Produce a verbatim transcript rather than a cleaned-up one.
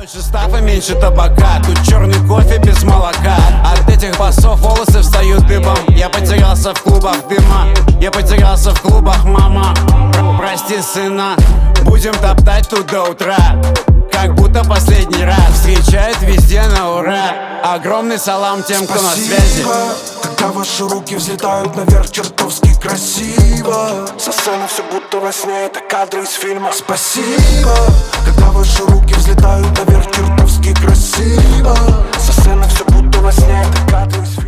Больше стафа, меньше табака. Тут черный кофе без молока. От этих басов волосы встают дыбом. Я потерялся в клубах дыма. Я потерялся в клубах, мама. Прости, сына, будем топтать тут до утра. Как будто последний раз. Встречают везде на ура. Огромный салам тем, кто на связи. Когда ваши руки взлетают наверх, чертовски красиво. Со сцены все будто во сне, это кадры из фильма. Спасибо. Когда ваши руки взлетают наверх, чертовски красиво. Со сцены все будто во сне, это кадры из фильма.